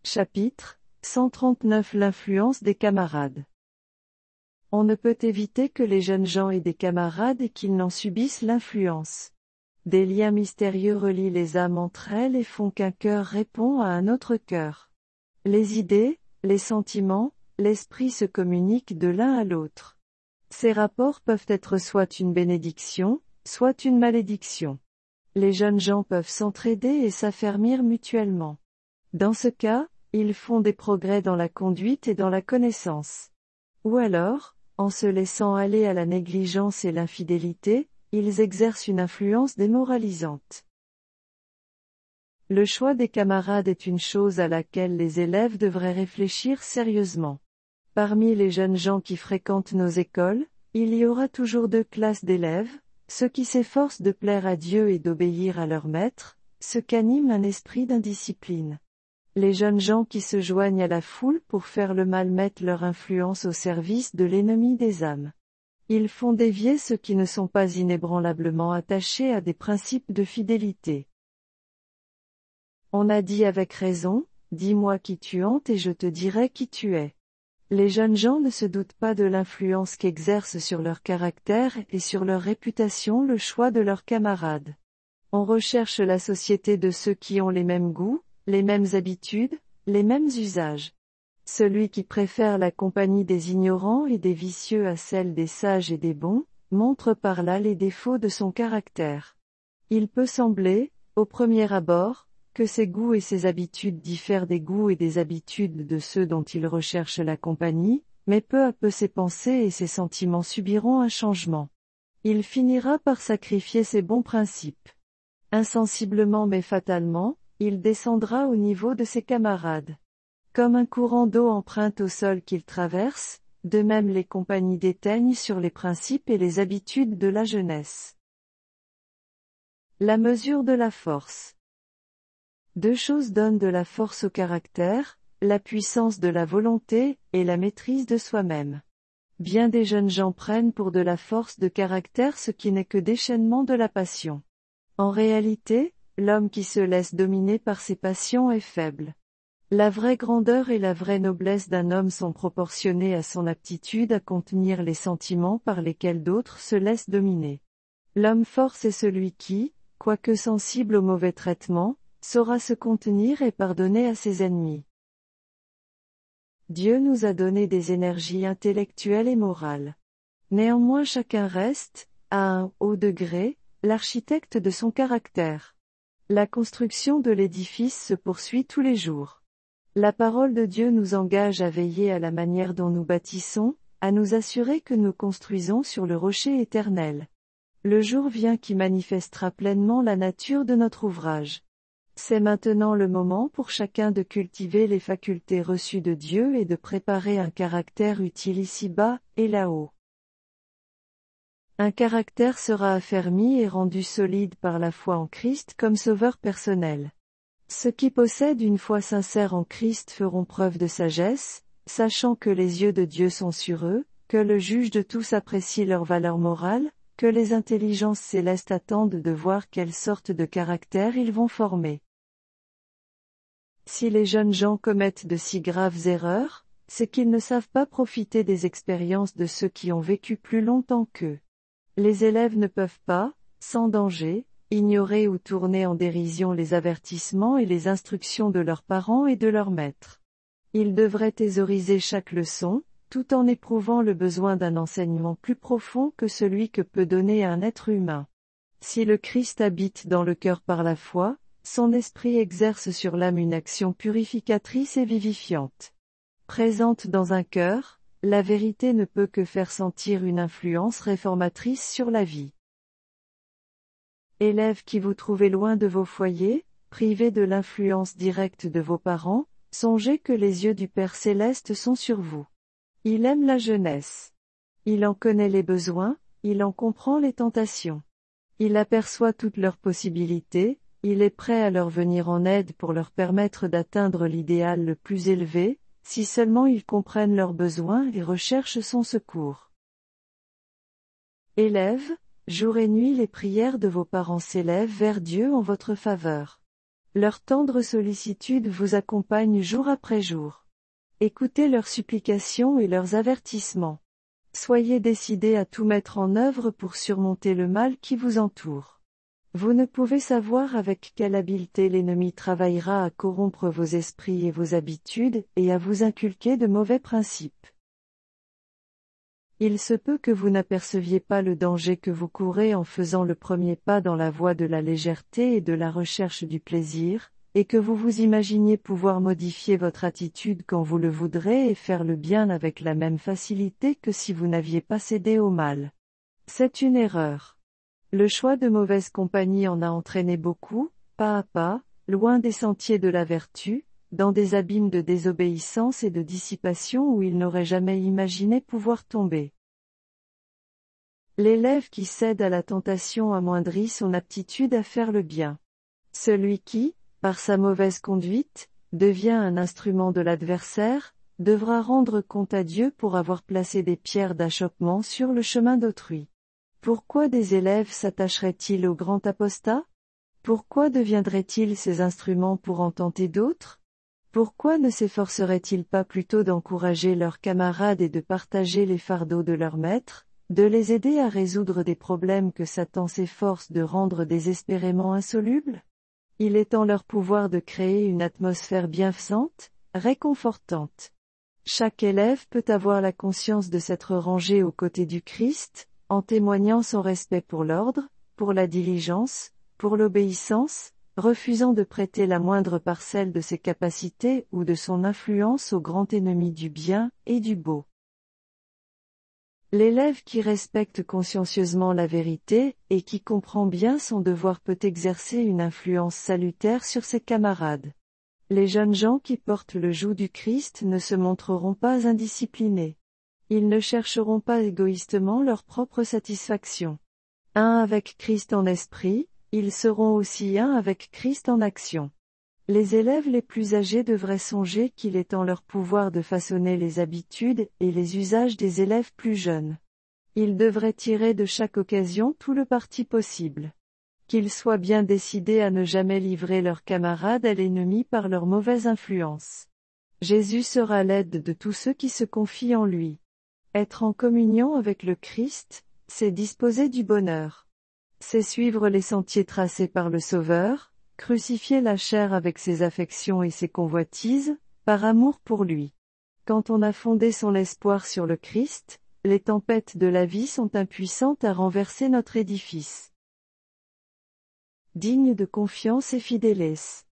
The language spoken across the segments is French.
Chapitre 139 L'influence des camarades. On ne peut éviter que les jeunes gens aient des camarades et qu'ils n'en subissent l'influence. Des liens mystérieux relient les âmes entre elles et font qu'un cœur répond à un autre cœur. Les idées, les sentiments, l'esprit se communiquent de l'un à l'autre. Ces rapports peuvent être soit une bénédiction, soit une malédiction. Les jeunes gens peuvent s'entraider et s'affermir mutuellement. Dans ce cas, ils font des progrès dans la conduite et dans la connaissance. Ou alors, en se laissant aller à la négligence et l'infidélité, ils exercent une influence démoralisante. Le choix des camarades est une chose à laquelle les élèves devraient réfléchir sérieusement. Parmi les jeunes gens qui fréquentent nos écoles, il y aura toujours deux classes d'élèves, ceux qui s'efforcent de plaire à Dieu et d'obéir à leur maître, ceux qu'anime un esprit d'indiscipline. Les jeunes gens qui se joignent à la foule pour faire le mal mettent leur influence au service de l'ennemi des âmes. Ils font dévier ceux qui ne sont pas inébranlablement attachés à des principes de fidélité. On a dit avec raison, dis-moi qui tu hantes et je te dirai qui tu es. Les jeunes gens ne se doutent pas de l'influence qu'exerce sur leur caractère et sur leur réputation le choix de leurs camarades. On recherche la société de ceux qui ont les mêmes goûts, les mêmes habitudes, les mêmes usages. Celui qui préfère la compagnie des ignorants et des vicieux à celle des sages et des bons, montre par là les défauts de son caractère. Il peut sembler, au premier abord, que ses goûts et ses habitudes diffèrent des goûts et des habitudes de ceux dont il recherche la compagnie, mais peu à peu ses pensées et ses sentiments subiront un changement. Il finira par sacrifier ses bons principes. Insensiblement mais fatalement, il descendra au niveau de ses camarades. Comme un courant d'eau emprunte au sol qu'il traverse, de même les compagnies déteignent sur les principes et les habitudes de la jeunesse. La mesure de la force. Deux choses donnent de la force au caractère, la puissance de la volonté, et la maîtrise de soi-même. Bien des jeunes gens prennent pour de la force de caractère ce qui n'est que déchaînement de la passion. En réalité, l'homme qui se laisse dominer par ses passions est faible. La vraie grandeur et la vraie noblesse d'un homme sont proportionnées à son aptitude à contenir les sentiments par lesquels d'autres se laissent dominer. L'homme fort c'est celui qui, quoique sensible au mauvais traitement, saura se contenir et pardonner à ses ennemis. Dieu nous a donné des énergies intellectuelles et morales. Néanmoins chacun reste, à un haut degré, l'architecte de son caractère. La construction de l'édifice se poursuit tous les jours. La parole de Dieu nous engage à veiller à la manière dont nous bâtissons, à nous assurer que nous construisons sur le rocher éternel. Le jour vient qui manifestera pleinement la nature de notre ouvrage. C'est maintenant le moment pour chacun de cultiver les facultés reçues de Dieu et de préparer un caractère utile ici-bas, et là-haut. Un caractère sera affermi et rendu solide par la foi en Christ comme sauveur personnel. Ceux qui possèdent une foi sincère en Christ feront preuve de sagesse, sachant que les yeux de Dieu sont sur eux, que le juge de tous apprécie leur valeur morale, que les intelligences célestes attendent de voir quelle sorte de caractère ils vont former. Si les jeunes gens commettent de si graves erreurs, c'est qu'ils ne savent pas profiter des expériences de ceux qui ont vécu plus longtemps qu'eux. Les élèves ne peuvent pas, sans danger, ignorer ou tourner en dérision les avertissements et les instructions de leurs parents et de leurs maîtres. Ils devraient thésauriser chaque leçon, tout en éprouvant le besoin d'un enseignement plus profond que celui que peut donner un être humain. Si le Christ habite dans le cœur par la foi, son esprit exerce sur l'âme une action purificatrice et vivifiante. Présente dans un cœur, la vérité ne peut que faire sentir une influence réformatrice sur la vie. Élèves qui vous trouvez loin de vos foyers, privés de l'influence directe de vos parents, songez que les yeux du Père Céleste sont sur vous. Il aime la jeunesse. Il en connaît les besoins, il en comprend les tentations. Il aperçoit toutes leurs possibilités, il est prêt à leur venir en aide pour leur permettre d'atteindre l'idéal le plus élevé, si seulement ils comprennent leurs besoins et recherchent son secours. Élèves, jour et nuit les prières de vos parents s'élèvent vers Dieu en votre faveur. Leur tendre sollicitude vous accompagne jour après jour. Écoutez leurs supplications et leurs avertissements. Soyez décidés à tout mettre en œuvre pour surmonter le mal qui vous entoure. Vous ne pouvez savoir avec quelle habileté l'ennemi travaillera à corrompre vos esprits et vos habitudes, et à vous inculquer de mauvais principes. Il se peut que vous n'aperceviez pas le danger que vous courez en faisant le premier pas dans la voie de la légèreté et de la recherche du plaisir, et que vous vous imaginiez pouvoir modifier votre attitude quand vous le voudrez et faire le bien avec la même facilité que si vous n'aviez pas cédé au mal. C'est une erreur. Le choix de mauvaise compagnie en a entraîné beaucoup, pas à pas, loin des sentiers de la vertu, dans des abîmes de désobéissance et de dissipation où il n'aurait jamais imaginé pouvoir tomber. L'élève qui cède à la tentation amoindrit son aptitude à faire le bien. Celui qui, par sa mauvaise conduite, devient un instrument de l'adversaire, devra rendre compte à Dieu pour avoir placé des pierres d'achoppement sur le chemin d'autrui. Pourquoi des élèves s'attacheraient-ils au grand apostat? Pourquoi deviendraient-ils ces instruments pour en tenter d'autres? Pourquoi ne s'efforceraient-ils pas plutôt d'encourager leurs camarades et de partager les fardeaux de leur maître, de les aider à résoudre des problèmes que Satan s'efforce de rendre désespérément insolubles? Il est en leur pouvoir de créer une atmosphère bienfaisante, réconfortante. Chaque élève peut avoir la conscience de s'être rangé aux côtés du Christ, en témoignant son respect pour l'ordre, pour la diligence, pour l'obéissance, refusant de prêter la moindre parcelle de ses capacités ou de son influence au grand ennemi du bien et du beau. L'élève qui respecte consciencieusement la vérité, et qui comprend bien son devoir peut exercer une influence salutaire sur ses camarades. Les jeunes gens qui portent le joug du Christ ne se montreront pas indisciplinés. Ils ne chercheront pas égoïstement leur propre satisfaction. Un avec Christ en esprit, ils seront aussi un avec Christ en action. Les élèves les plus âgés devraient songer qu'il est en leur pouvoir de façonner les habitudes et les usages des élèves plus jeunes. Ils devraient tirer de chaque occasion tout le parti possible. Qu'ils soient bien décidés à ne jamais livrer leurs camarades à l'ennemi par leur mauvaise influence. Jésus sera l'aide de tous ceux qui se confient en lui. Être en communion avec le Christ, c'est disposer du bonheur. C'est suivre les sentiers tracés par le Sauveur, crucifier la chair avec ses affections et ses convoitises, par amour pour lui. Quand on a fondé son espoir sur le Christ, les tempêtes de la vie sont impuissantes à renverser notre édifice. Digne de confiance et fidèles.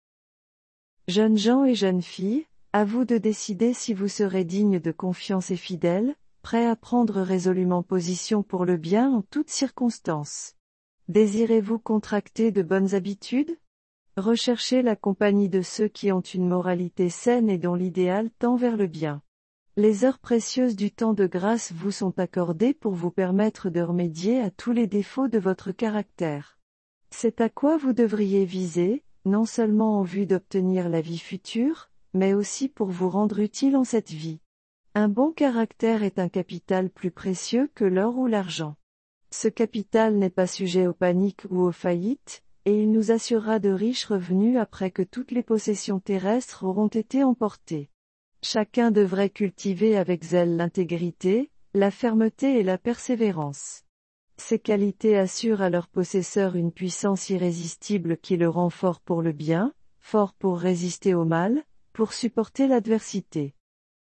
Jeunes gens et jeunes filles, à vous de décider si vous serez dignes de confiance et fidèles, prêts à prendre résolument position pour le bien en toutes circonstances. Désirez-vous contracter de bonnes habitudes? Recherchez la compagnie de ceux qui ont une moralité saine et dont l'idéal tend vers le bien. Les heures précieuses du temps de grâce vous sont accordées pour vous permettre de remédier à tous les défauts de votre caractère. C'est à quoi vous devriez viser, non seulement en vue d'obtenir la vie future, mais aussi pour vous rendre utile en cette vie. Un bon caractère est un capital plus précieux que l'or ou l'argent. Ce capital n'est pas sujet aux paniques ou aux faillites, et il nous assurera de riches revenus après que toutes les possessions terrestres auront été emportées. Chacun devrait cultiver avec zèle l'intégrité, la fermeté et la persévérance. Ces qualités assurent à leur possesseur une puissance irrésistible qui le rend fort pour le bien, fort pour résister au mal, pour supporter l'adversité.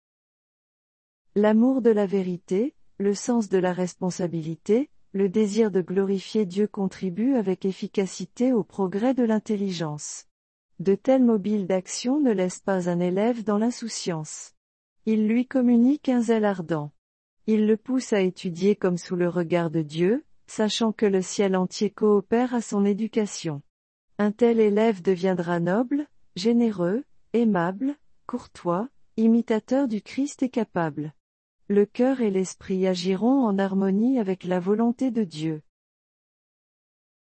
L'amour de la vérité, le sens de la responsabilité, le désir de glorifier Dieu contribuent avec efficacité au progrès de l'intelligence. De tels mobiles d'action ne laissent pas un élève dans l'insouciance. Ils lui communiquent un zèle ardent. Ils le poussent à étudier comme sous le regard de Dieu, sachant que le ciel entier coopère à son éducation. Un tel élève deviendra noble, généreux, aimable, courtois, imitateur du Christ et capable. Le cœur et l'esprit agiront en harmonie avec la volonté de Dieu.